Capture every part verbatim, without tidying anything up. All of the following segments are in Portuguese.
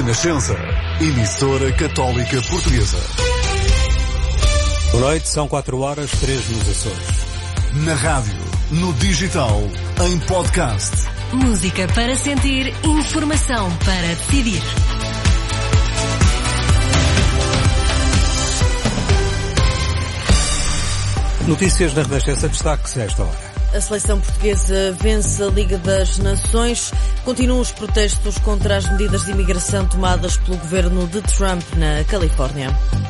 Renascença, emissora católica portuguesa. Boa noite, são quatro horas, três nos Açores. Na rádio, no digital, em podcast. Música para sentir, informação para decidir. Notícias da Renascença, destaque-se a esta hora. A seleção portuguesa vence a Liga das Nações. Continuam os protestos contra as medidas de imigração tomadas pelo governo de Trump na Califórnia.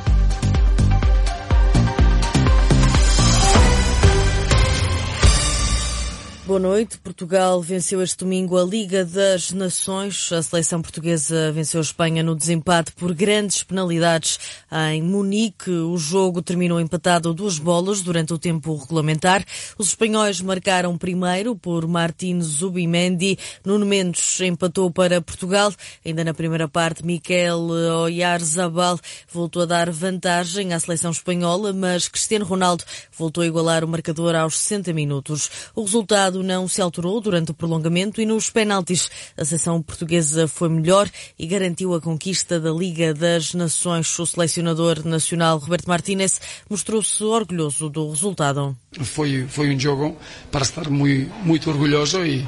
Boa noite. Portugal venceu este domingo a Liga das Nações. A seleção portuguesa venceu a Espanha no desempate por grandes penalidades em Munique. O jogo terminou empatado a duas bolas durante o tempo regulamentar. Os espanhóis marcaram primeiro por Martín Zubimendi. Nuno Mendes empatou para Portugal. Ainda na primeira parte, Mikel Oyarzabal voltou a dar vantagem à seleção espanhola, mas Cristiano Ronaldo voltou a igualar o marcador aos sessenta minutos. O resultado não se alterou durante o prolongamento e nos penaltis a seleção portuguesa foi melhor e garantiu a conquista da Liga das Nações. O selecionador nacional Roberto Martínez mostrou-se orgulhoso do resultado. Foi, foi um jogo para estar muito, muito orgulhoso e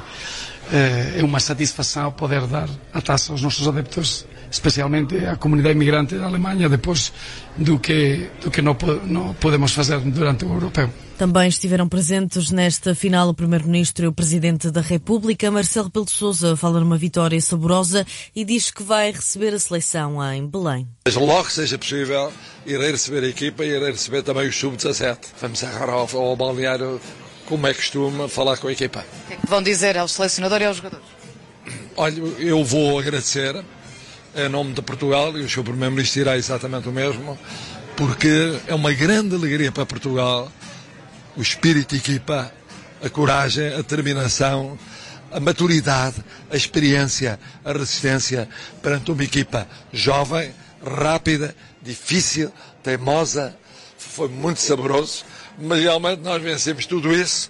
é uma satisfação poder dar a taça aos nossos adeptos, especialmente à comunidade imigrante da Alemanha, depois do que, do que não, não podemos fazer durante o europeu. Também estiveram presentes nesta final o Primeiro-Ministro e o Presidente da República. Marcelo Rebelo de Sousa fala numa vitória saborosa e diz que vai receber a seleção em Belém. Logo que seja possível, irei receber a equipa e irei receber também o sub dezassete. Vamos agora ao, ao balneário, como é costume, falar com a equipa. O que é que vão dizer ao selecionador e aos jogadores? Olha, eu vou agradecer em nome de Portugal, e o seu Primeiro-Ministro dirá exatamente o mesmo, porque é uma grande alegria para Portugal o espírito de equipa, a coragem, a determinação, a maturidade, a experiência, a resistência perante uma equipa jovem, rápida, difícil, teimosa. Foi muito saboroso, mas realmente nós vencemos tudo isso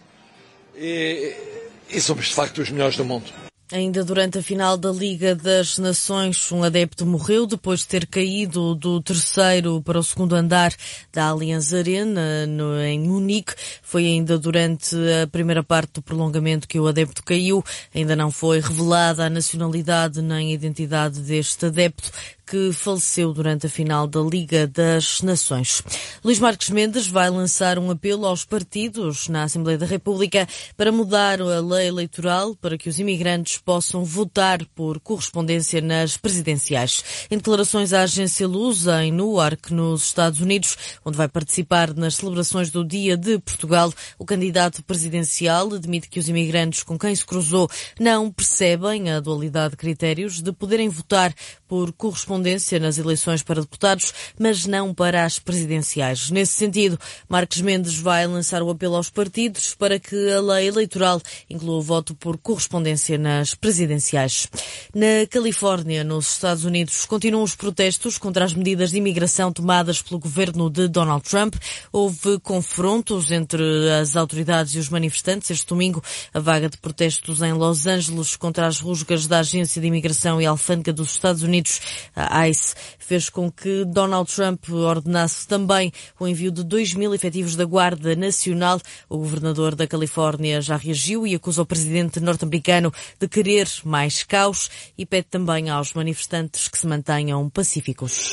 e, e somos de facto os melhores do mundo. Ainda durante a final da Liga das Nações, um adepto morreu depois de ter caído do terceiro para o segundo andar da Allianz Arena, no, em Munique. Foi ainda durante a primeira parte do prolongamento que o adepto caiu. Ainda não foi revelada a nacionalidade nem a identidade deste adepto, que faleceu durante a final da Liga das Nações. Luís Marques Mendes vai lançar um apelo aos partidos na Assembleia da República para mudar a lei eleitoral para que os imigrantes possam votar por correspondência nas presidenciais. Em declarações à agência Lusa, em Newark, nos Estados Unidos, onde vai participar nas celebrações do Dia de Portugal, o candidato presidencial admite que os imigrantes com quem se cruzou não percebem a dualidade de critérios de poderem votar por correspondência nas eleições para deputados, mas não para as presidenciais. Nesse sentido, Marques Mendes vai lançar o apelo aos partidos para que a lei eleitoral inclua o voto por correspondência nas presidenciais. Na Califórnia, nos Estados Unidos, continuam os protestos contra as medidas de imigração tomadas pelo governo de Donald Trump. Houve confrontos entre as autoridades e os manifestantes este domingo. A vaga de protestos em Los Angeles contra as rusgas da Agência de Imigração e Alfândega dos Estados Unidos, a ICE, fez com que Donald Trump ordenasse também o envio de dois mil efetivos da Guarda Nacional. O governador da Califórnia já reagiu e acusa o presidente norte-americano de querer mais caos e pede também aos manifestantes que se mantenham pacíficos.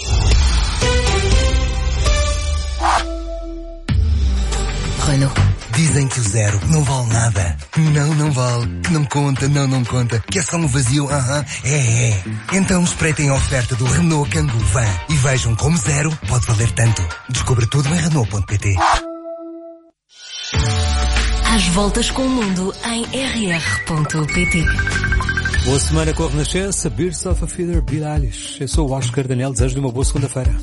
Renault. Dizem que o zero não vale nada. Não, não vale. Que não conta, não, não conta. Que é só um vazio, aham, uh-huh. é, é. Então espreitem a oferta do Renault Kangoo Van e vejam como zero pode valer tanto. Descubra tudo em Renault ponto pt. Às voltas com o mundo em R R ponto pt. Boa semana com a Renascença, Birds of a Feather, Billie Eilish. Eu sou o Oscar Daniel, desejo-lhe uma boa segunda-feira.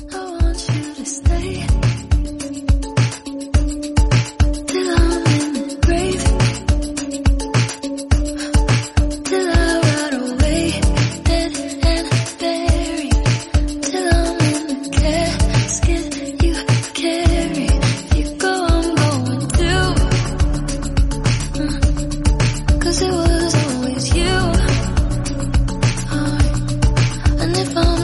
If I'm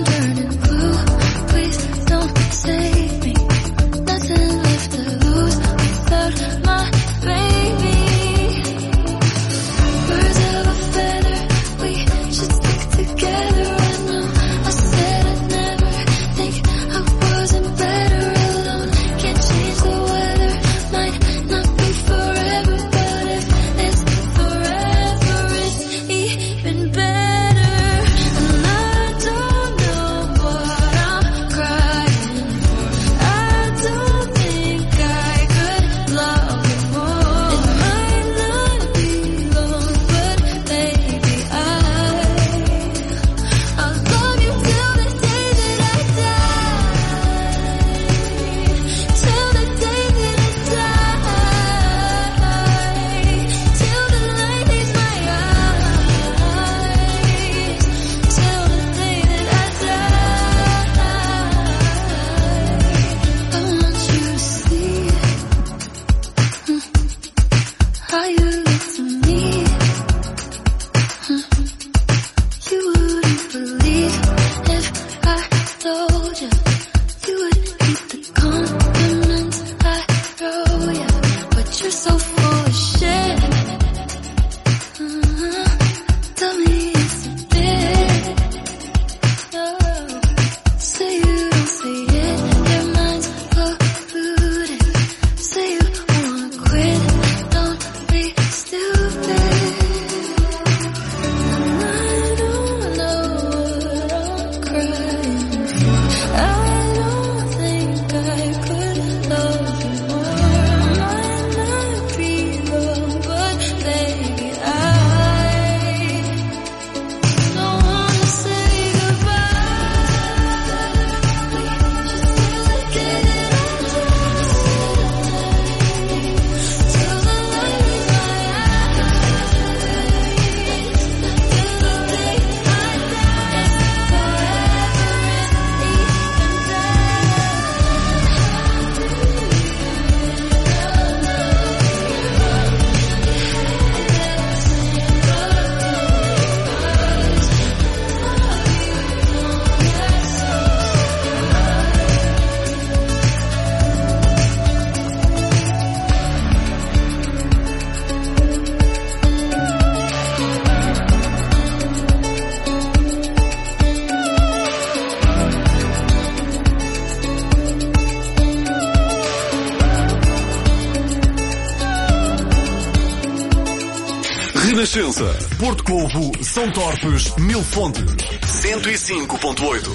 Renascença, Porto Covo, São Torpes, Mil Fontes, cento e cinco ponto oito.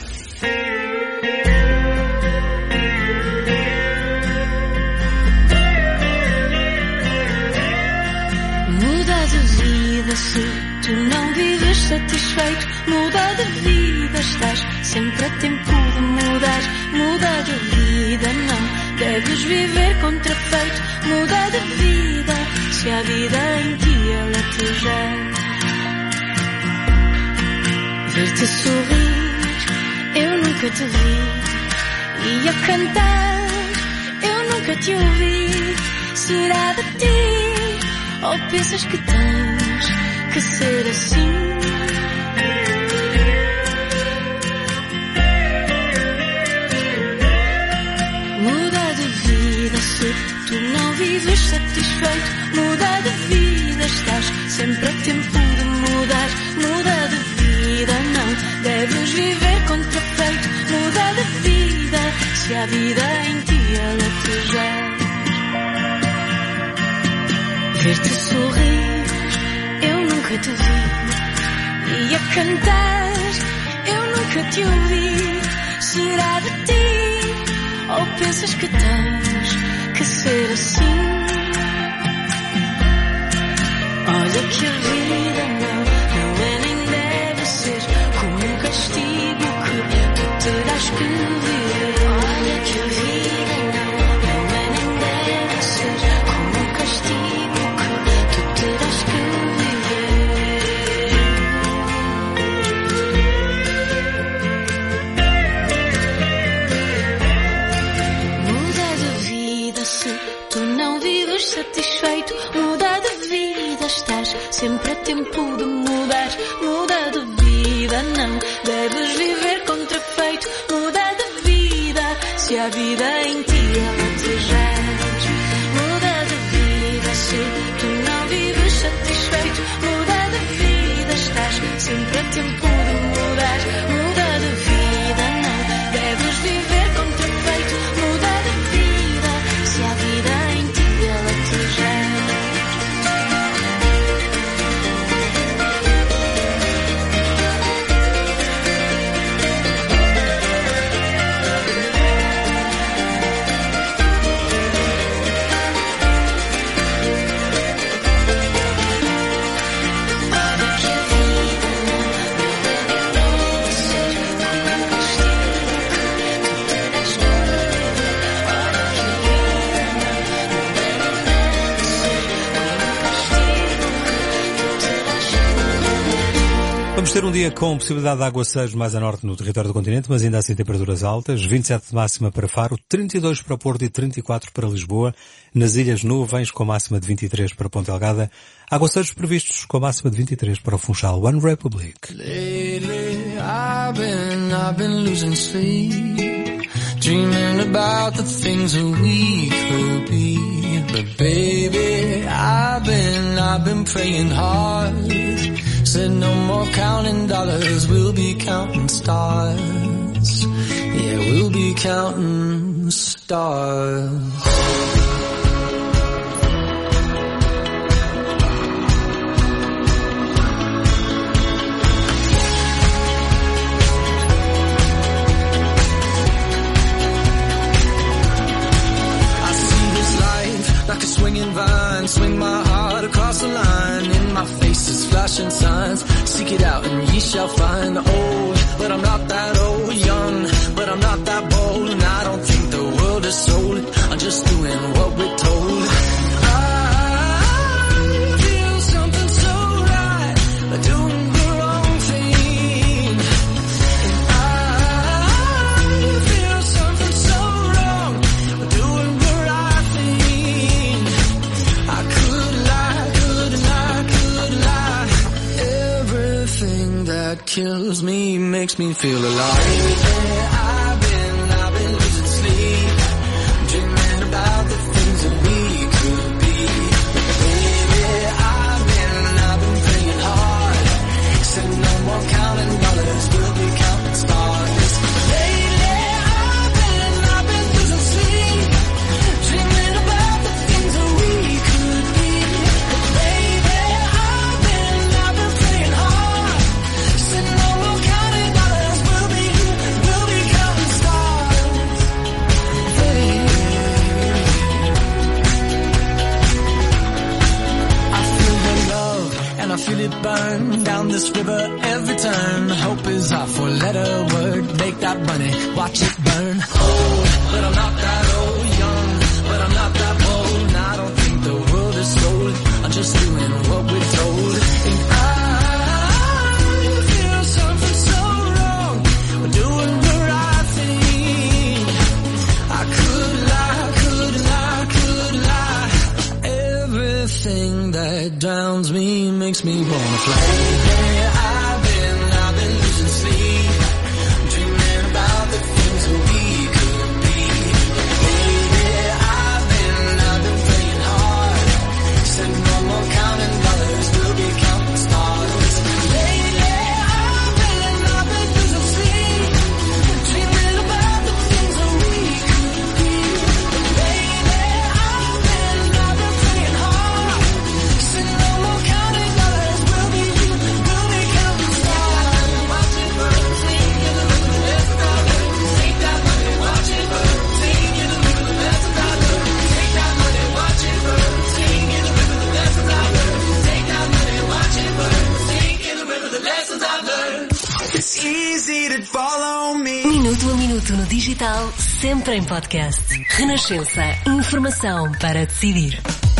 Muda de vida se tu não vives satisfeito. Muda de vida, estás sempre a tempo de mudar. Muda de vida, não deves viver contrafeito. Muda de vida, se a vida em ti ela te gera. Ver-te sorrir, eu nunca te vi. E a cantar, eu nunca te ouvi. Será de ti, ou pensas que tens que ser assim? Muda de vida se tu não vives satisfeito. Muda de vida, estás sempre a tempo de mudar. Muda de vida, não deves viver contrafeito. Muda de vida, se a vida em ti ela te gera. Ver-te sorrir, eu nunca te vi. E a cantar, eu nunca te ouvi. Será de ti, ou pensas que tens que ser assim? Olha que a vida não, não é nem deve ser como um castigo que tu terás que viver. Olha que a vida não, não é nem deve ser como um castigo que tu terás que viver. Muda de vida se tu não vives satisfeito. Muda de vida, estás sempre a tempo de mudar. Muda de vida, não deves viver contrafeito. Muda de vida, se a vida em ti ela te gera. Muda de vida, se tu não vives satisfeito. Muda de vida, estás sempre a tempo de mudar. Muda de vida, não deves viver contrafeito. Muda de vida, se a vida em ti ela te gera. Vamos ter um dia com possibilidade de aguaceiros mais a norte no território do continente, mas ainda assim temperaturas altas. vinte e sete de máxima para Faro, trinta e dois para Porto e trinta e quatro para Lisboa. Nas ilhas nuvens com máxima de vinte e três para Ponta Delgada. Aguaceiros previstos com máxima de vinte e três para o Funchal. One Republic. Lately I've been, I've been losing sleep, dreaming about the things that we could be. But baby, I've been, I've been praying hard. Said no more counting dollars, we'll be counting stars. Yeah, we'll be counting stars. Like a swinging vine, swing my heart across the line. In my face is flashing signs. Seek it out and ye shall find. Old, but I'm not that old. Young, but I'm not that bold. And I don't think the world is sold. I'm just doing what we're told. I feel something so right, like doing the wrong thing. And I feel something so wrong, like doing the right thing. I could lie, could lie, could lie. Everything that kills me makes me feel alive. I've been, I've been losing sleep, dreaming about the things that we could be. Baby, I've been, I've been praying hard. Said no more counting dollars, we'll be counting stars. Lately, I've been, I've been losing sleep, dreaming about the things that we could be. Baby, I've this river every turn. Hope is our four-letter word. Make that money, watch it burn. Old, but I'm not that old. Young, but I'm not that bold. And I don't think the world is sold. I'm just doing what we're told. And I feel something so wrong. We're doing the right thing. I could lie, could lie, could lie. Everything that drowns me makes me wanna fly. Hey, I've been, I've been losing sleep, dreaming about the things that we could be. Hey, I've been, I've been playing hard. Said no more counting dollars, we'll be counting stars. Lately, I've been, I've been losing sleep, dreaming about the things that we could be. Lately, I've been, I've been playing hard. Said no more counting dollars, we'll be, we'll be counting stars. Watch it burn, sing in the river, let's go. Take that money, watch it burn, sing in the river, let's go. Take that money, watch it burn, sing in the river, the lessons I learned. Take that money, watch it burn, sing in the river, the lessons I learned. It's easy to follow me. Minuto a minuto no digital, sempre em podcast. Renascença. Informação para decidir.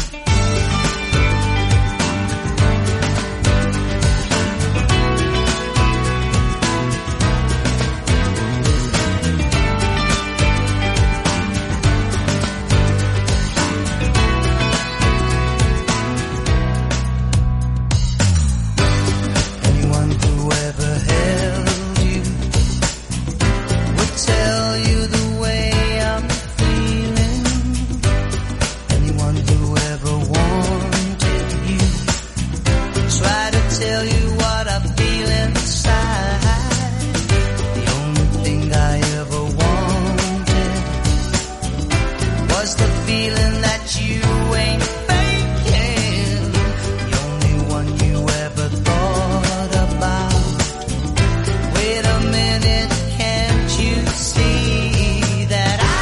Anyone who ever held you would tell you the way I'm feeling. Anyone who ever wanted you try to tell you what I feel inside. The only thing I ever wanted was the feeling that you ain't faking. The only one you ever thought about. Wait a minute, can't you see that I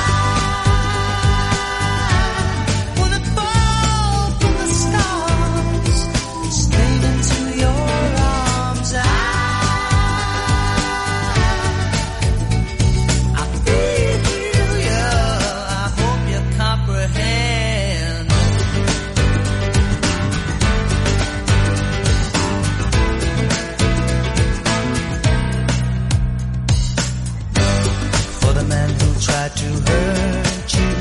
wanna fall from the stars straight into your arms? I, I feel you. I hope you comprehend. For the man who tried to hurt you,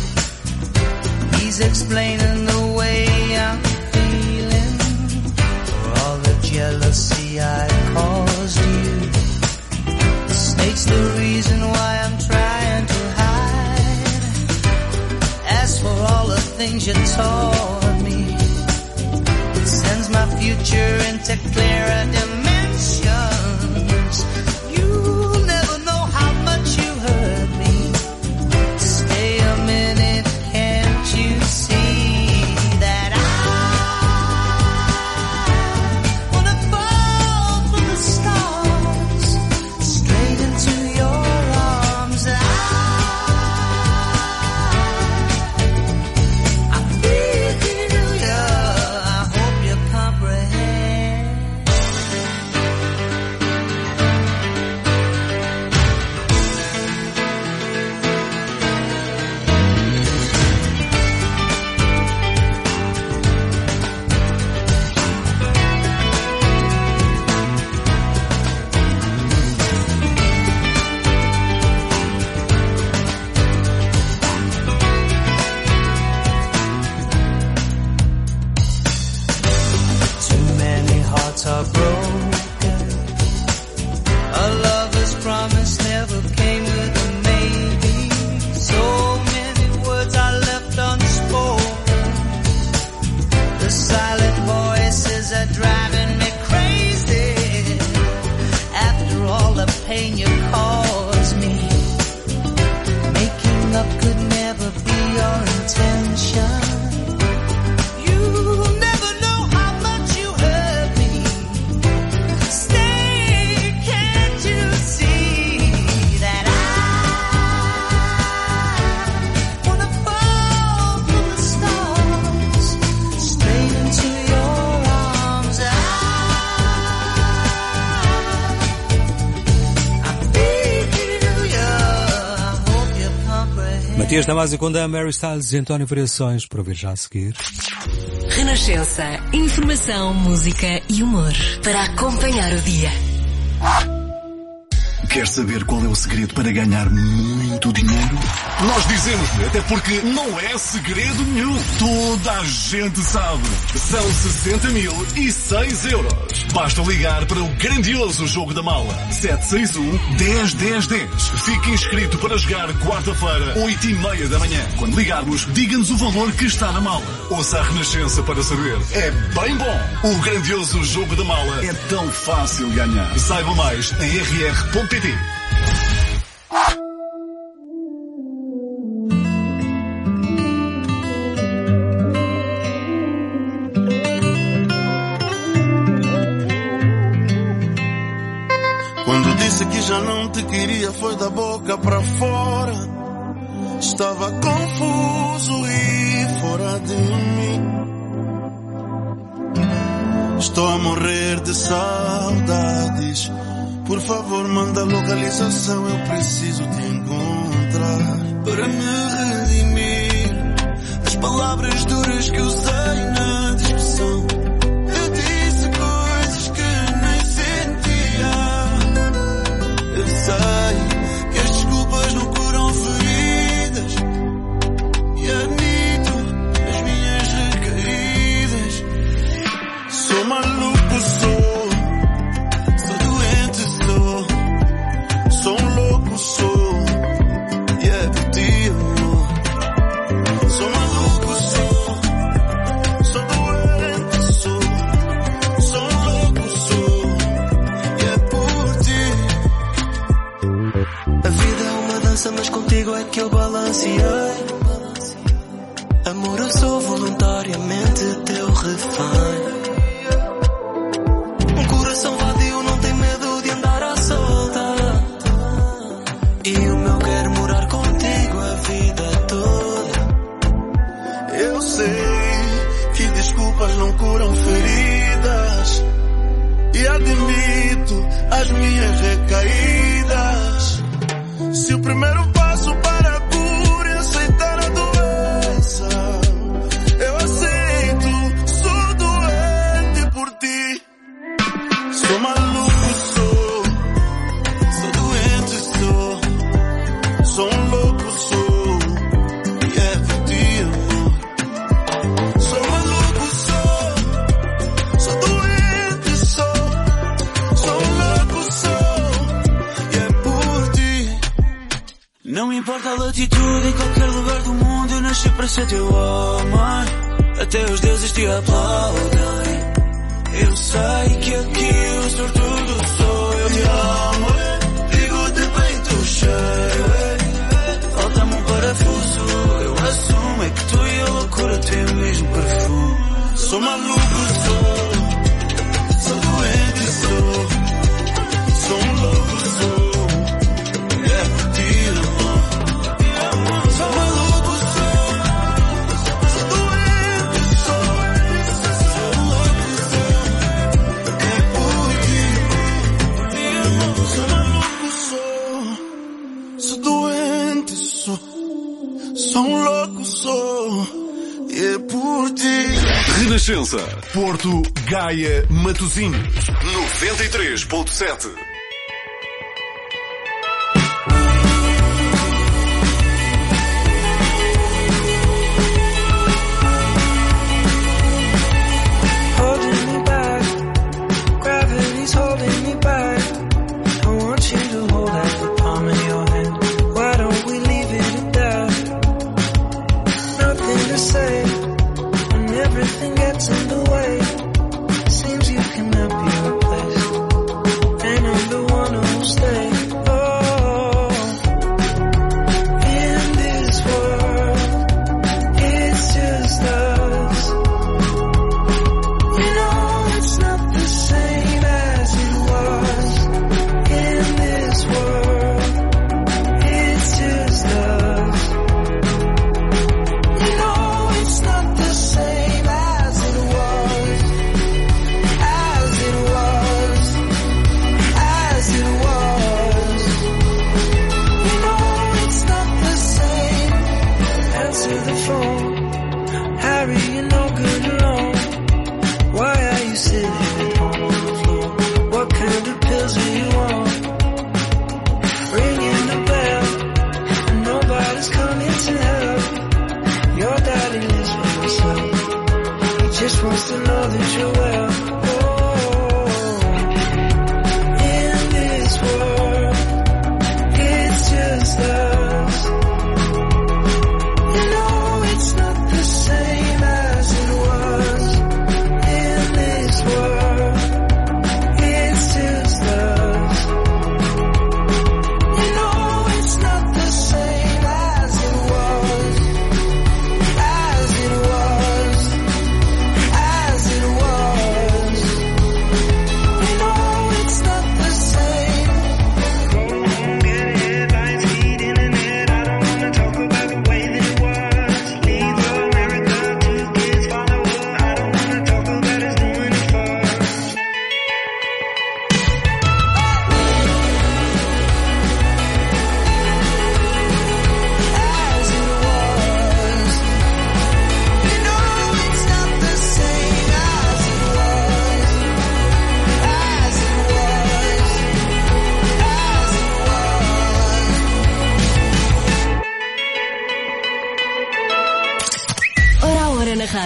he's explaining the way I'm feeling. For all the jealousy I caused you, the snake's the reason why I'm trying to hide. As for all the things you taught me, it sends my future into clearer dimensions. You'll never know how much you hurt me. Stay a minute, can't you see that I wanna fall from the stars straight into your arms? I, I feel you. I hope you comprehend. Matias Damasio com a Mary Styles e António Variações, para ouvir já a seguir. Renascença, informação, música e humor para acompanhar o dia. Quer saber qual é o segredo para ganhar muito dinheiro? Nós dizemos-lhe, até porque não é segredo nenhum. Toda a gente sabe. São sessenta mil e seis euros. Basta ligar para o grandioso jogo da mala. sete seis um, dez, dez, dez. Fique inscrito para jogar quarta-feira, oito e meia da manhã. Quando ligarmos, diga-nos o valor que está na mala. Ouça a Renascença para saber. É bem bom. O grandioso jogo da mala é tão fácil ganhar. Saiba mais em r r ponto p t. Quando disse que já não te queria, foi da boca para fora. Estava confuso e fora de mim. Estou a morrer de saudades. Por favor, manda a localização, eu preciso te encontrar. Para me redimir, as palavras duras que usei na discussão. Eu disse coisas que nem sentia. Eu sei que as desculpas não curam feridas. E admito as minhas recaídas. Sou maluco, sou. Sou um louco, sou, e é por ti, amor. Sou maluco, sou, sou doente, sou. Sou um louco, sou, e é por ti. A vida é uma dança, mas contigo é que eu balanceei. Amor, eu sou voluntariamente teu refém. Um coração vadio não tem medo de andar à solta. E o meu quer morar contigo a vida toda. Eu sei que desculpas não curam feridas. E admito as minhas recaídas. Se o primeiro passo para a cura é aceitar a doença, eu aceito, sou doente por ti. Sou maluco, sou, sou doente, sou. Sou um louco, sou, e é por ti, amor. Sou maluco, sou, sou doente, sou. Sou um louco, sou, e é por ti. Não importa a latitude, em qualquer lugar do mundo eu nasci para ser teu homem. Até os deuses te aplaudem. Eu sei que aqui o sortudo sou. Eu te amo, digo-te bem, tu cheio. Falta-me um parafuso, eu assumo, é que tu e a loucura têm o mesmo perfume. Sou maluco, sou, sou doente, sou. Sou um louco, sou, é por ti, amor. Sou maluco, sou, sou doente, sou. Sou um louco, sou, é por ti. Sou maluco, sou, sou doente, sou. Sou um louco, sou, e é por ti. Renascença, Porto, Gaia, Matosinhos, noventa e três ponto sete. Holding me back, gravity's holding me back. I want you to hold out the palm of your hand. Why don't we leave it at that? Nothing to say when everything gets in the way. Seems you cannot be replaced. And I'm the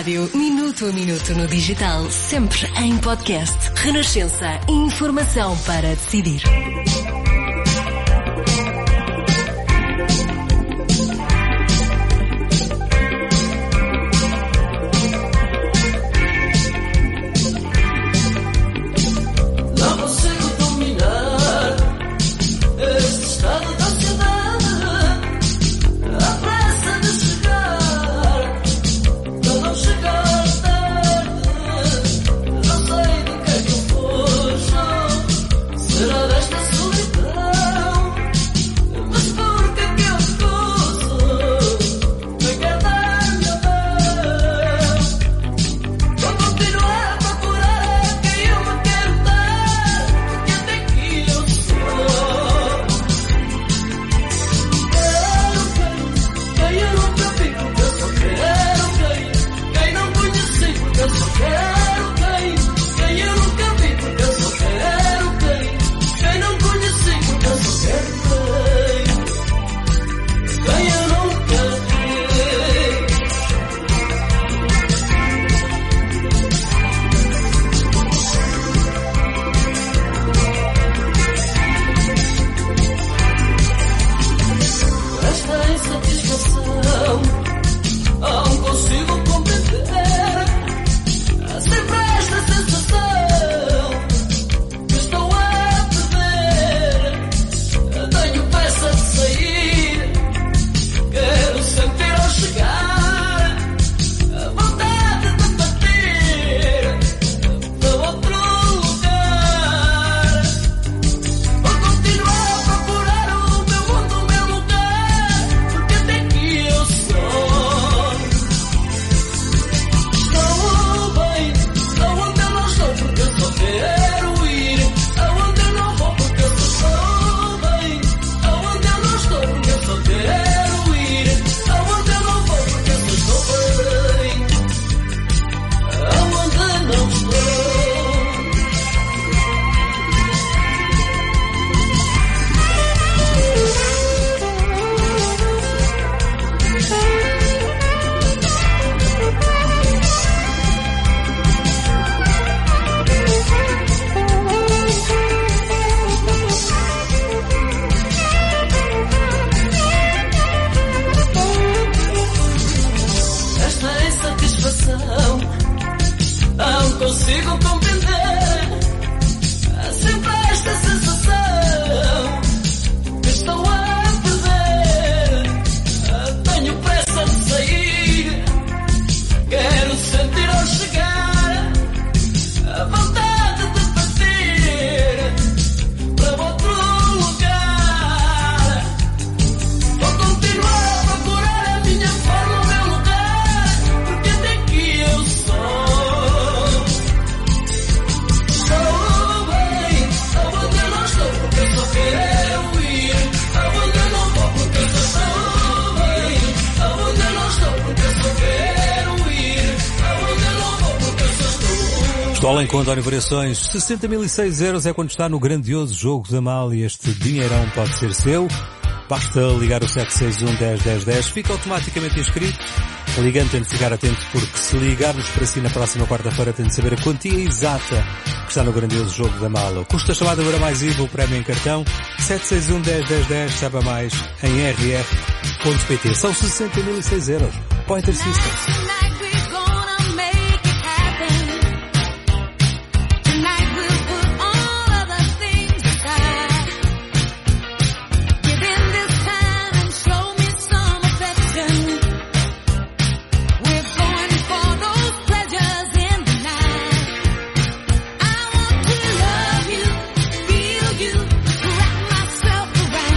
rádio, minuto a minuto no digital, sempre em podcast. Renascença. Informação para decidir. Não consigo dominar este estado da ansiedade, a pressa de chegar, de não chegar tarde. Não sei do que é que eu fujo, será desta solidão, mas por que é que eu recuso pegar da minha mão? Vou continuar a procurar quem eu me quero dar, porque até aqui eu sou. Quero quem, quem eu nunca vi, porque eu só quero quem, quem não conheci, porque eu só quero quem, quem eu nunca vi, porque eu só quero quem, quem não conheci, porque eu só quero quem, quem eu nunca vi. Esta insatisfação não consigo compreender. Há sempre esta sensação que estou a perder. Tenho pressa de sair, quero sentir ao chegar a vontade de partir para outro lugar. Vou continuar a procurar o meu mundo, o meu lugar, porque até aqui eu sou. Estou bem, aonde eu não estou, porque eu só quero ir. Aonde eu não vou, porque eu só estou bem. Aonde eu não estou, porque eu só quero ir. Aonde eu não vou, porque eu só estou bem. Aonde não estou. Esta insatisfação não consigo compreender. Há sempre esta sensação que estou a perder. Tenho pressa de sair, quero sentir ao chegar a vontade de partir para outro lugar. Vou continuar a procurar a minha forma, o meu lugar, porque até aqui eu sou. Estou bem, aonde eu não estou, porque eu só quero ir. Aonde eu não vou, porque eu só estou bem. Aonde eu não estou, porque eu só quero ir. Aonde eu não vou, porque eu só estou. Estou além com António Variações. sessenta mil e seis euros é quando está no grandioso jogo da Mal e este dinheirão pode ser seu. Basta ligar o sete seis um, um zero, um zero um zero. Fica automaticamente inscrito. Ligando tem de ficar atento porque se ligarmos para si na próxima quarta-feira tem de saber a quantia exata que está no grandioso jogo da Mala. O custo da chamada Euro mais I V A, o prémio em cartão, sete seis um, um zero um zero, saiba mais em r r ponto p t. São sessenta mil e seis euros. Pointer System.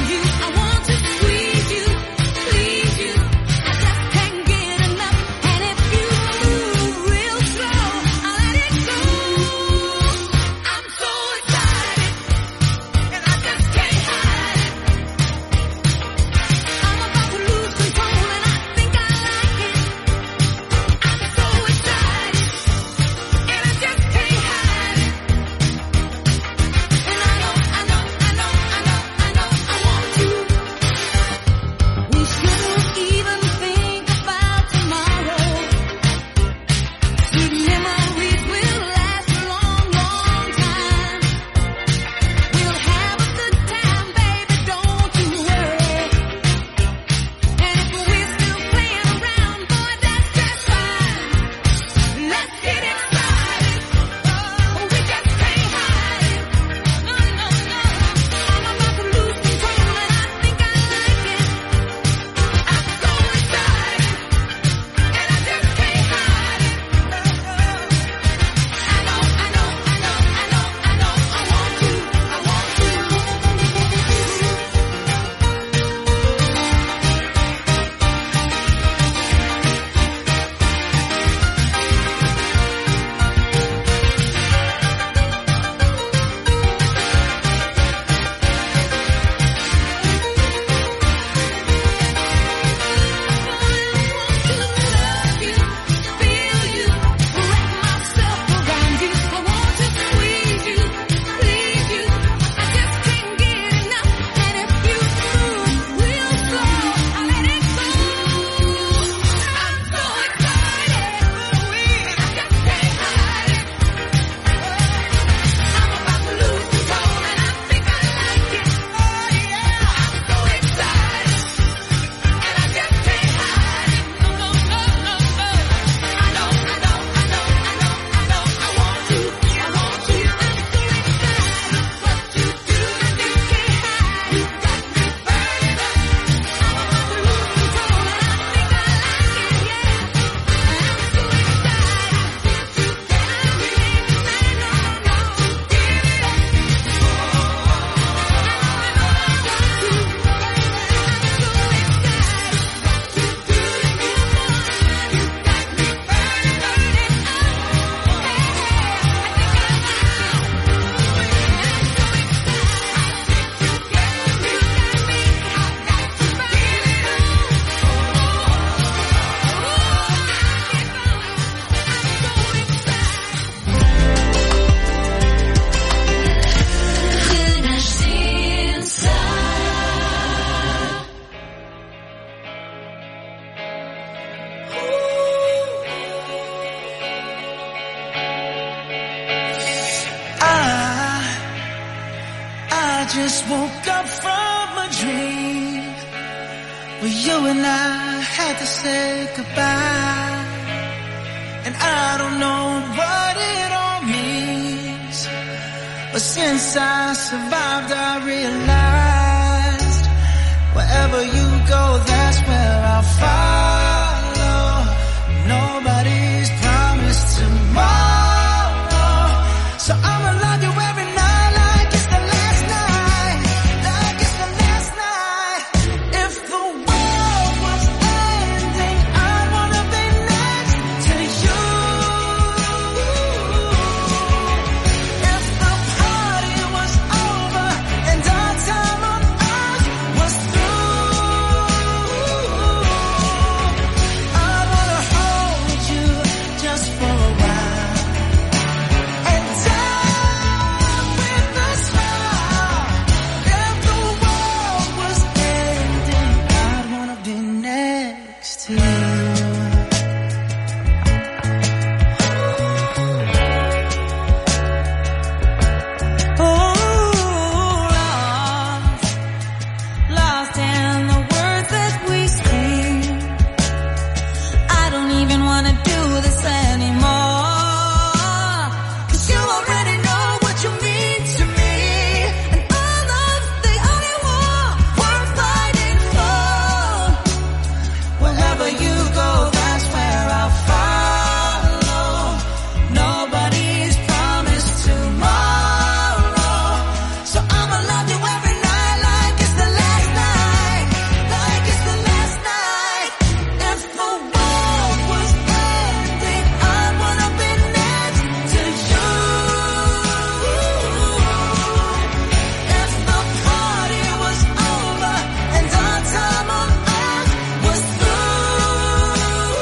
And I just woke up from a dream where you and I had to say goodbye. And I don't know what it all means, but since I survived I realized wherever you go, that's where I'll follow. Nobody's promised tomorrow, so I'ma love you every night like it's the last night, like it's the last night. If the world was ending, I'd wanna be next to you. If the party was over and our time on earth was through, I'd wanna hold you just for a while and die with a smile. If the world was ending, I'd wanna be next to you. Oh, lost, lost in the words that we sing. I don't even wanna do this anymore, 'cause you already know what you mean to me, and all of the only war worth fighting for. Wherever you go, that's where I'll follow. Nobody's promised tomorrow, so I'ma love you every night like it's the last night, like it's the last night. If the world was ending, I'd wanna be next to you. If the party was over and our time on earth was through,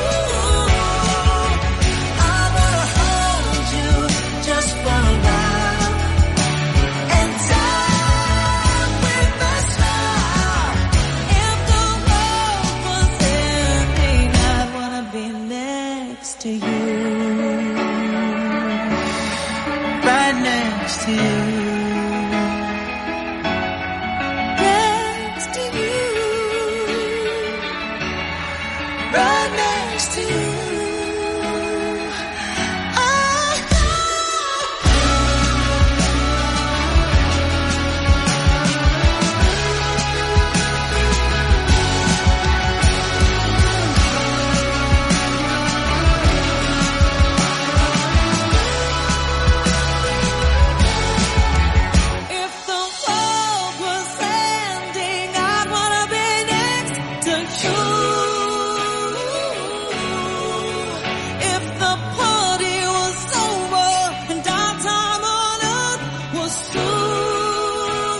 I wanna hold you just for a while and die with a smile. If the world was ending, I'd wanna be next to you, right next to you, next to you, right next to you. If the world was ending, I'd wanna be next to you. If the party was over and our time on earth was through,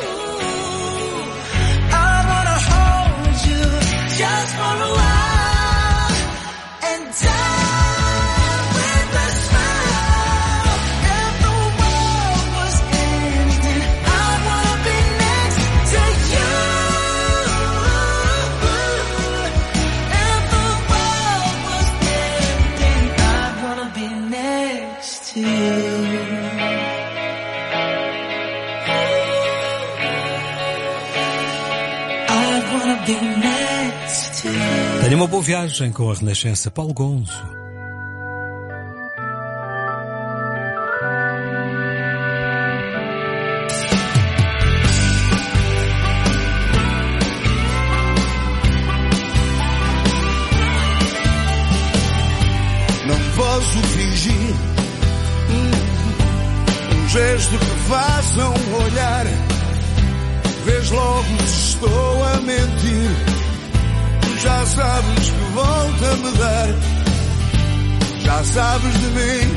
I'd wanna hold you just for a while and die with a smile. If the world was ending, I'd wanna be next to you. If the world was ending, I'd wanna be next to you. I'd wanna be next to you. Tenha uma boa viagem com a Renascença. Paulo Gonzo. Não posso fingir um gesto que faça um olhar. Vês logo se estou a mentir. Já sabes que volta a me dar. Já sabes de mim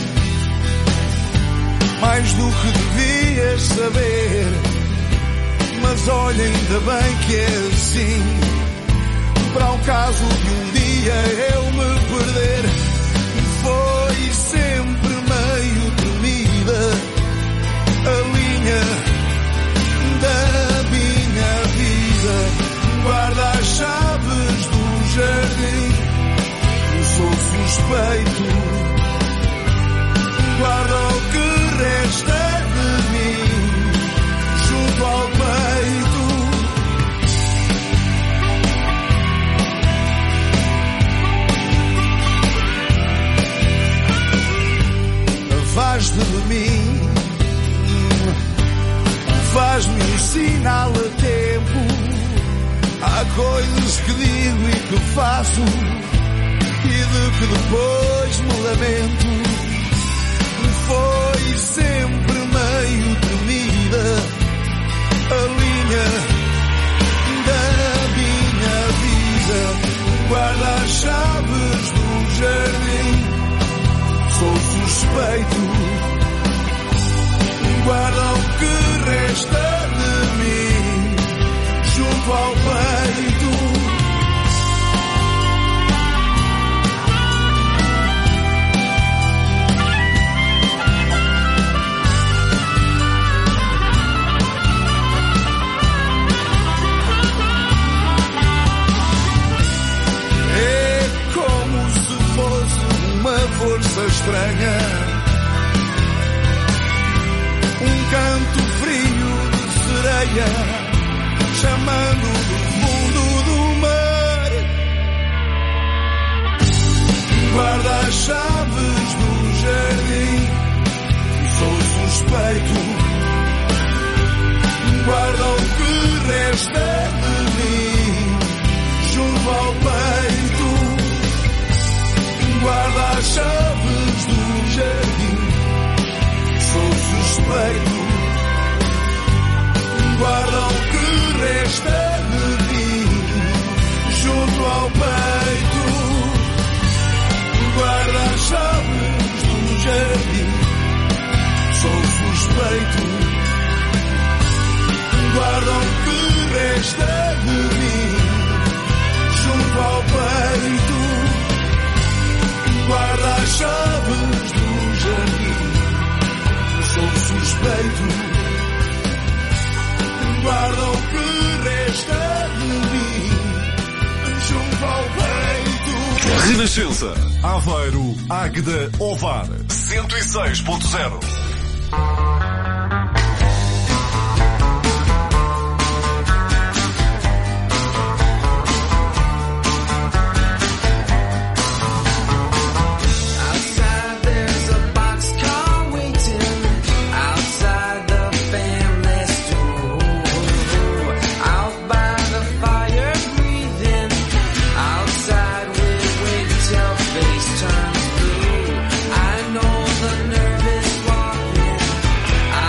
mais do que devias saber. Mas olha, ainda bem que é assim, para o caso de um dia eu me perder. Foi sempre meio tremida a linha da minha vida. Guarda as chaves do jardim, eu sou suspeito. Guarda o que resta de mim mas me ensina a tempo. Há coisas que digo e que faço e de que depois me lamento. Foi sempre meio tremida a linha da minha vida. Guarda as chaves do jardim, sou suspeito. Guarda o que resta de mim junto ao peito. Força estranha, um canto frio de sereia, chamando do fundo do mar. Guarda as chaves do jardim, sou suspeito. Guarda o que resta de mim junto ao peito. Guarda as chaves do jardim, sou suspeito. Guarda o que resta de mim junto ao peito. Guarda as chaves do jardim, sou suspeito. Guarda o que resta de mim junto ao peito. Guarda as chaves do jardim, sou suspeito. Guarda o que resta de mim junto ao peito. Renascença, Aveiro, Águeda, Ovar, cento e seis ponto zero. I know the nervous walking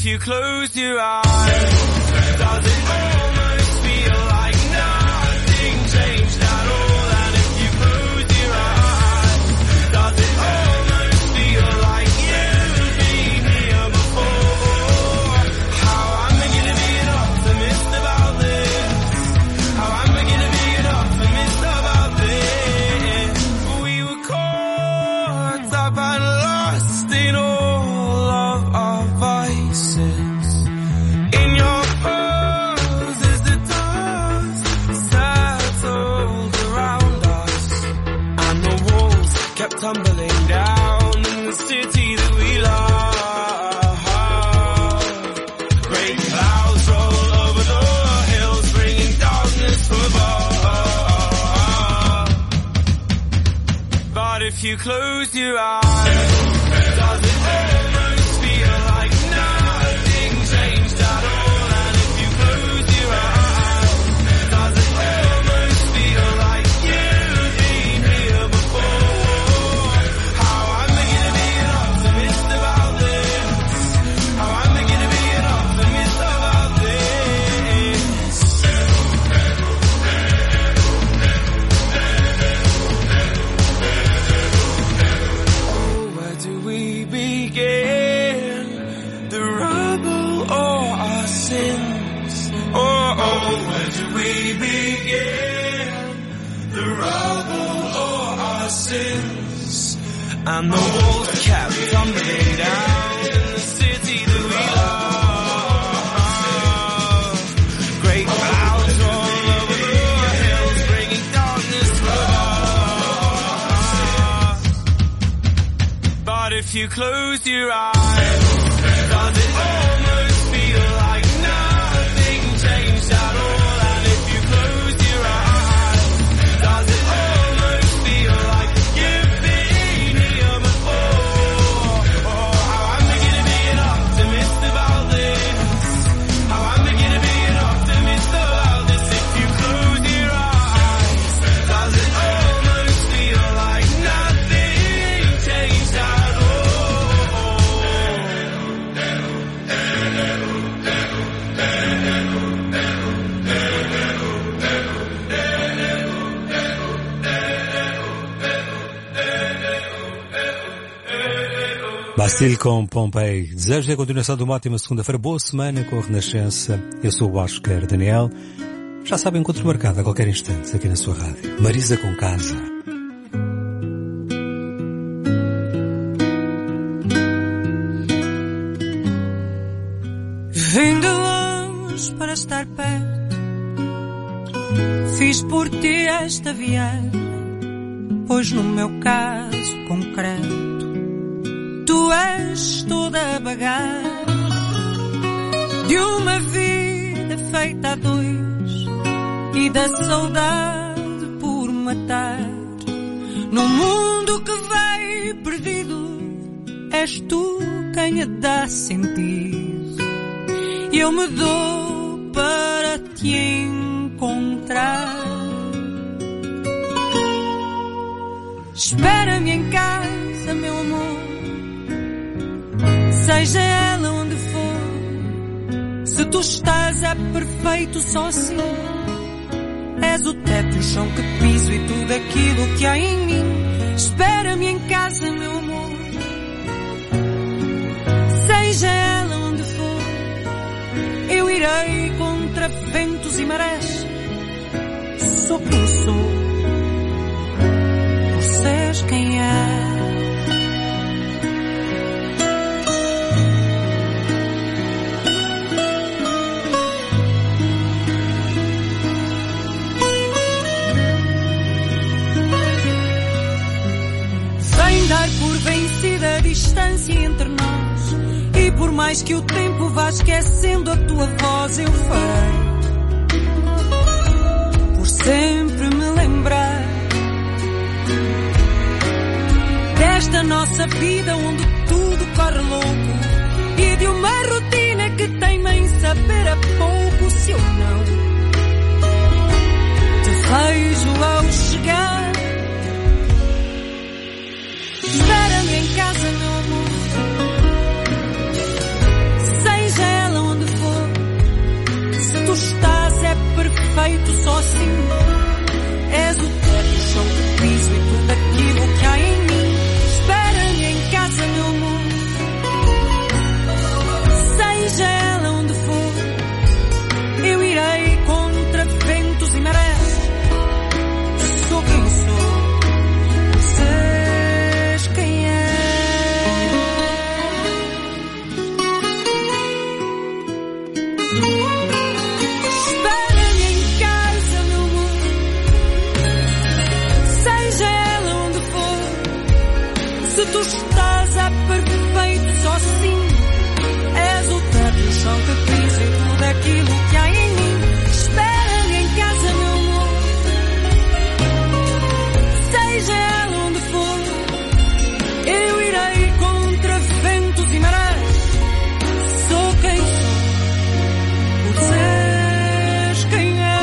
if you close your eyes, does it almost feel like nothing changed at all? And if you close your eyes, does it almost feel like you've been here before? How am I gonna be an optimist about this? How am I gonna be an optimist about this? We were caught up and lost in all of our vices. In your pose as the dust settled around us, and the walls kept tumbling down in the city that we love. Great clouds roll over the hills, bringing darkness from above. But if you close your eyes, does it almost feel like nothing changed at all? And if you close your eyes, does it almost feel like you've been here before? How am I gonna be an optimist about this? How am I gonna be an optimist about this? Oh, where do we begin? The rubble or our sins? Oh, oh, where do we begin? The rubble or our sins? And the walls kept tumbling down in the city that we love. Great clouds roll over the hills, bringing darkness from above. But if you close your eyes, does it almost feel like nothing changed at all? And if you close your eyes, does it almost feel like you've been here before? Oh, how am I gonna be an optimist about this? How am I gonna be an optimist about this? If you close your eyes, does it almost feel like nothing changed at all? Bastille com Pompeii. Desejo a continuação de uma ótima segunda-feira. Boa semana com a Renascença. Eu sou o Oscar Daniel. Já sabem, encontro marcado a qualquer instante aqui na sua rádio. Marisa com Casa. Vim de longe para estar perto, fiz por ti esta viagem, pois no meu caso concreto tu és toda a bagagem de uma vida feita a dois e da saudade por matar. Num mundo que vai perdido, és tu quem a dá sentido, e eu me dou para te encontrar. Espera-me em casa, meu amor, seja ela onde for. Se tu estás é perfeito só assim. És o teto, o chão que piso e tudo aquilo que há em mim. Espera-me em casa, meu amor, seja ela onde for. Eu irei contra ventos e marés. Sou quem sou, por seres quem és. Dar por vencida a distância entre nós, e por mais que o tempo vá esquecendo a tua voz, eu farei por sempre me lembrar desta nossa vida onde tudo corre louco, e de uma rotina que teima em saber a pouco. Se eu não te vejo ao chegar, espera-me em casa, meu amor, seja onde tu estás é perfeito sozinho. És o teto e o chão que piso e tudo aquilo que há em mim. Espera-me em casa, meu amor. Seja ela onde for, eu irei contra ventos e marés. Sou quem sou, por seres quem é.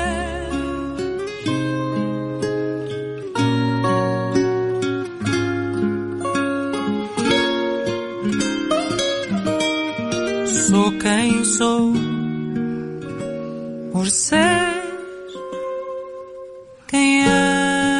Sou quem sou, por ser quem é.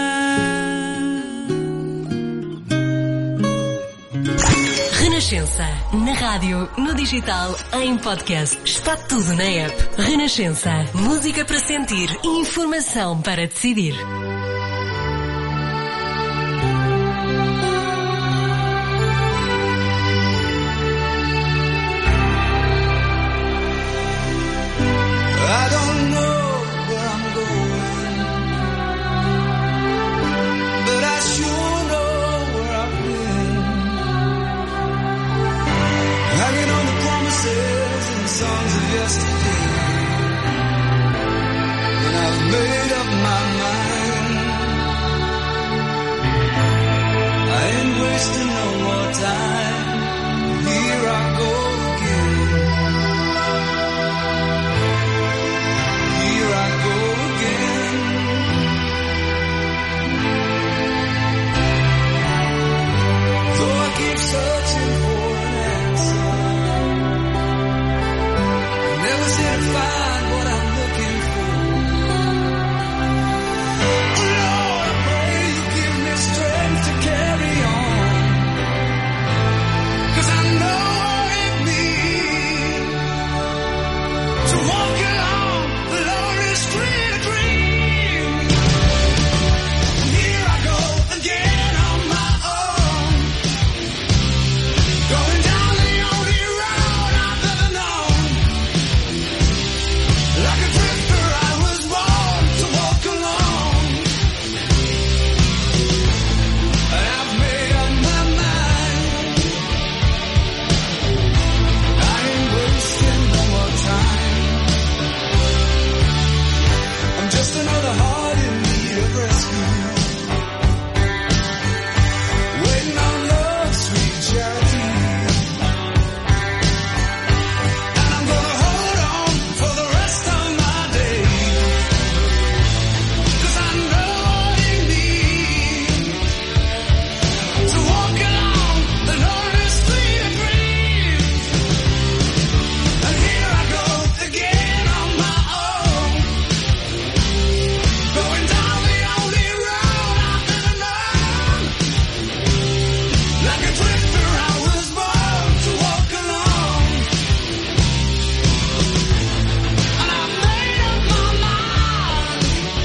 Renascença, na rádio, no digital, em podcast. Está tudo na app. Renascença, música para sentir, informação para decidir. I don't know where I'm going, but I sure know where I've been. Hanging on the promises and songs of yesterday, and I've made up my mind. I ain't wasting no more time. Here I go again. Here I go again. Though I keep searching for an answer, I never seem to find what I'm looking for. Lord, I pray you give me strength to carry on, 'cause I know what it means to walk along the lonely street of dreams. Here I go again on my own, going down the only road I've ever known. Like a drifter I was born to walk alone, and I've made up my mind. I ain't wasting no more time. I'm just another heart in need of rescue, waiting on love's sweet charity. And I'm gonna hold on for the rest of my days, 'cause I know what it means to walk along the lonely street of dreams. And here I go again on my own, going down the only road I've ever known. Like a drifter I was born to walk alone, and I made up my mind.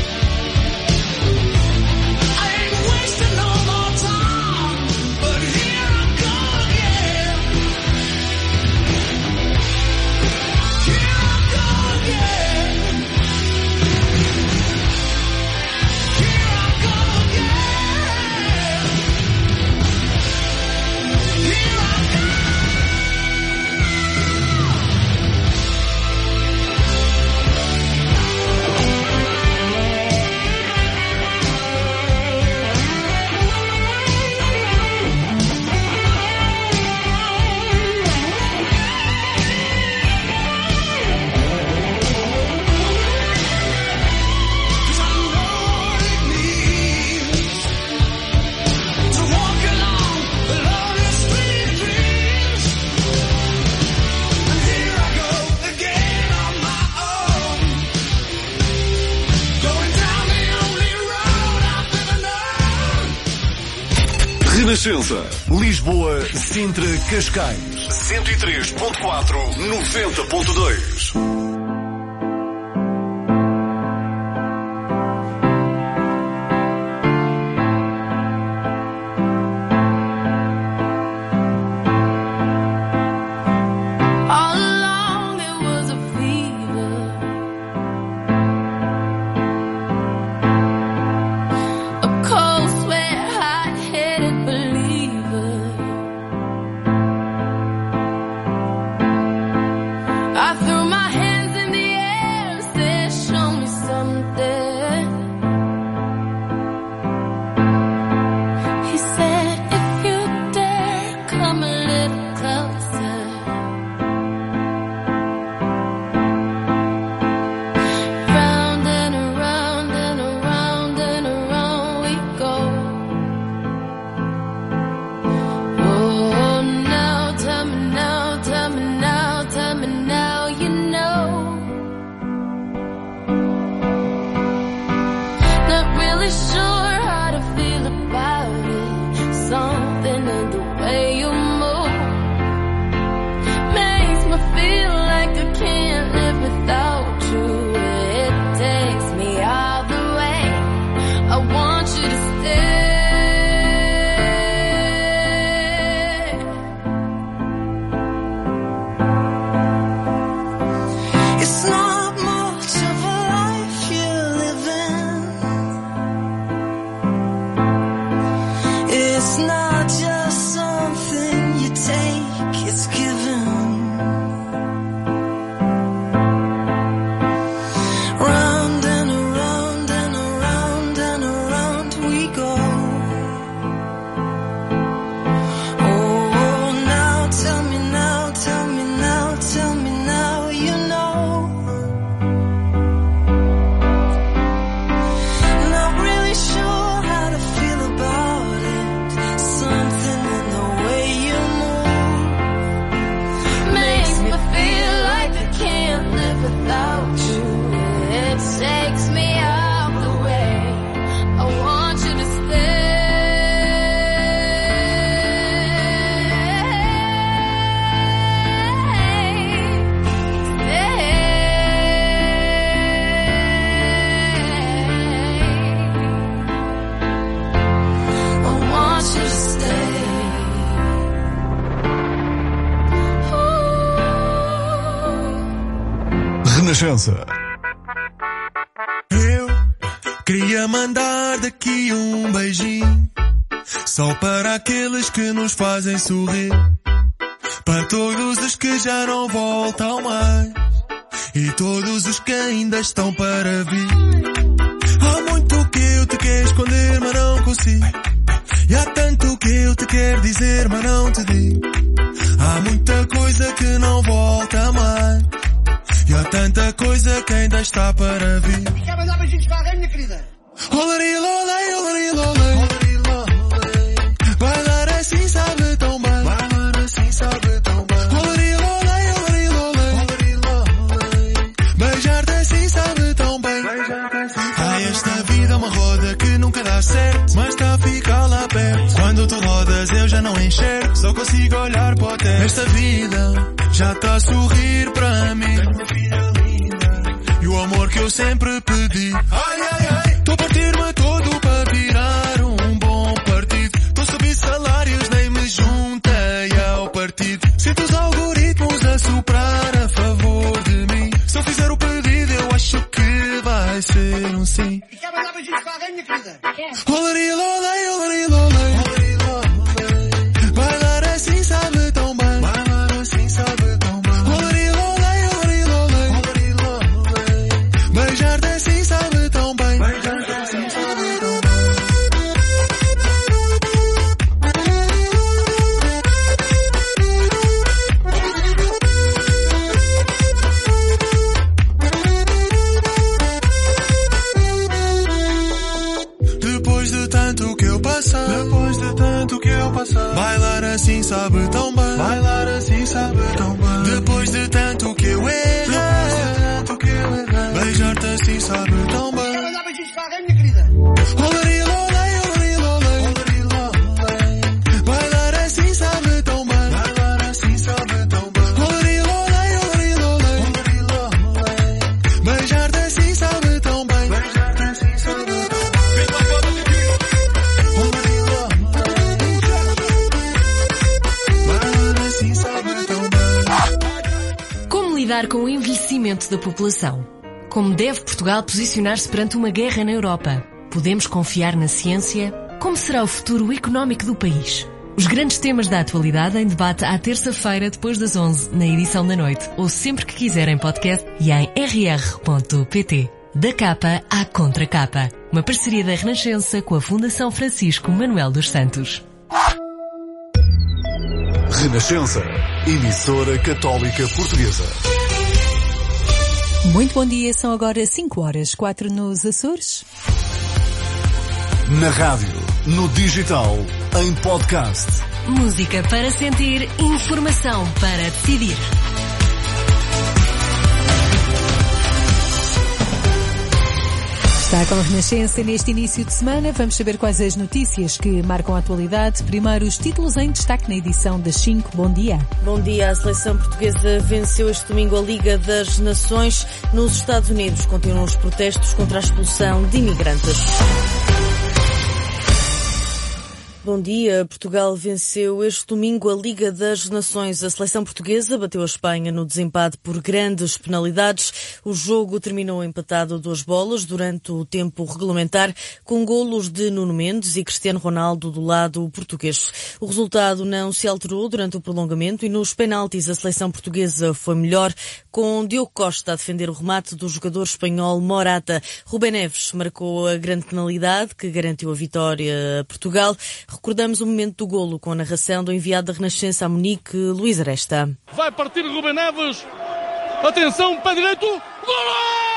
I ain't wasting no more time, but here I go again. Here I go again. Here I go again. Here I go. Cause I know what it means to walk along the lonely street of dreams. And here I go again on my own, going down the only road I've ever known. Renascença, Lisboa, Sintra, Cascais. cento e três ponto quatro, noventa ponto dois. All along it was a fever, a cold sweat, hot-headed believer. It's not just something you take, it's given. Round and around and around and around we go. Oh, now tell me now, tell me now, tell me now, you know. Not really sure how to feel about it. Something in the way you move makes me feel like I can't live without you. It takes me out the way. I want you to I want you to stay. Renascença. Eu queria mandar daqui um beijinho, só para aqueles que nos fazem sorrir, para todos os que já não voltam mais e todos os que ainda estão para vir. Há muito que eu te quero esconder, mas não consigo. E há tanto que eu te quero dizer, mas não te digo. Há muita coisa que não volta mais e há tanta coisa que ainda está para vir. Quer mandar beijinhos para alguém, minha querida? Olari, lolei, olari, lolei. Bailar assim sabe tão bem. Bailar assim sabe tão bem. Olari, lolei, olari, lolei. Beijar-te assim sabe tão bem. Ai, esta vida é uma roda que nunca dá certo, mas está a ficar lá perto. Quando tu rodas eu já não enxergo, só consigo olhar para o teto. Esta vida já está a sorrir para mim. E o amor que eu sempre pedi. Ai, ai, ai. Tô a partir-me todo para virar um bom partido. Tô a subir salários, nem me juntei ao partido. Sinto os algoritmos a soprar a favor de mim. Se eu fizer o pedido, eu acho que vai ser um sim. E quer mandar beijinhos para alguém, minha querida? Olari, lolei, olari, lolei. Bailar assim sabe tão bem. Bailar assim sabe tão bem. Olari, lolei, olari, lolei. Beijar-te assim sabe tão bem. Beijar-te assim sabe tão bem. Depois de tanto que eu passar, depois de tanto que eu passar, bailar assim sabe tão bem. Bailar assim sabe tão bem. Depois de tanto que eu errei, depois de tanto que eu errei, beijar-te assim sabe tão bem. Quer mandar beijinhos para alguém, minha querida? Olari, lolei, olari, lolei. Bailar assim sabe tão bem. Bailar assim sabe tão bem. Olari, lolei, olari, lolei. Beijar-te assim sabe tão bem. Beijar-te assim sabe tão bem. Olari, lolei. Bailar assim sabe tão bem. Como lidar com o envelhecimento da população? Como deve Portugal posicionar-se perante uma guerra na Europa? Podemos confiar na ciência? Como será o futuro económico do país? Os grandes temas da atualidade em debate à terça-feira depois das onze, na edição da noite, ou sempre que quiserem podcast e em r r ponto p t. Da capa à contracapa. Uma parceria da Renascença com a Fundação Francisco Manuel dos Santos. Renascença, emissora católica portuguesa. Muito bom dia, são agora cinco horas, quatro nos Açores. Na rádio, no digital, em podcast. Música para sentir, informação para decidir. Está com a Renascença neste início de semana. Vamos saber quais as notícias que marcam a atualidade. Primeiro, os títulos em destaque na edição das cinco. Bom dia. Bom dia. A seleção portuguesa venceu este domingo a Liga das Nações. Nos Estados Unidos continuam os protestos contra a expulsão de imigrantes. Bom dia. Portugal venceu este domingo a Liga das Nações. A seleção portuguesa bateu a Espanha no desempate por grandes penalidades. O jogo terminou empatado a duas bolas durante o tempo regulamentar, com golos de Nuno Mendes e Cristiano Ronaldo do lado português. O resultado não se alterou durante o prolongamento e nos penaltis a seleção portuguesa foi melhor, com Diogo Costa a defender o remate do jogador espanhol Morata. Rubén Neves marcou a grande penalidade que garantiu a vitória a Portugal. Recordamos o momento do golo com a narração do enviado da Renascença a Munique, Luís Aresta. Vai partir Rubén Neves. Atenção, pé direito. Golo!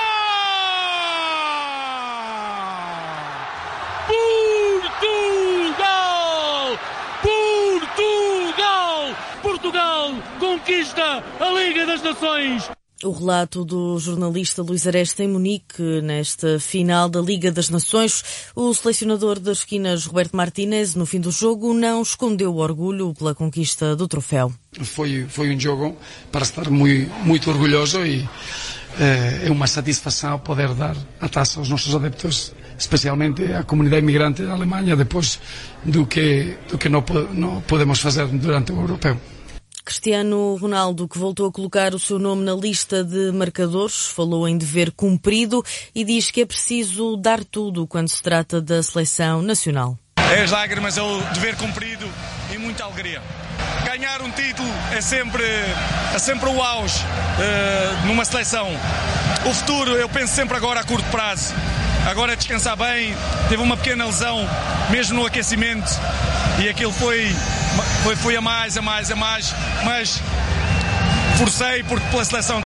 Portugal! Portugal! Portugal conquista a Liga das Nações. O relato do jornalista Luís Aresta em Munique, nesta final da Liga das Nações. O selecionador das esquinas, Roberto Martínez, no fim do jogo, não escondeu o orgulho pela conquista do troféu. Foi, foi um jogo para estar muito, muito orgulhoso e eh, é uma satisfação poder dar a taça aos nossos adeptos, especialmente à comunidade imigrante da Alemanha, depois do que, do que não, não podemos fazer durante o europeu. Cristiano Ronaldo, que voltou a colocar o seu nome na lista de marcadores, falou em dever cumprido e diz que é preciso dar tudo quando se trata da seleção nacional. É as lágrimas, é o dever cumprido e muita alegria. Ganhar um título é sempre, é sempre o auge uh, numa seleção. O futuro, eu penso sempre agora a curto prazo. Agora é descansar bem, teve uma pequena lesão, mesmo no aquecimento, e aquilo foi, foi, foi a mais, a mais, a mais, mas forcei porque pela seleção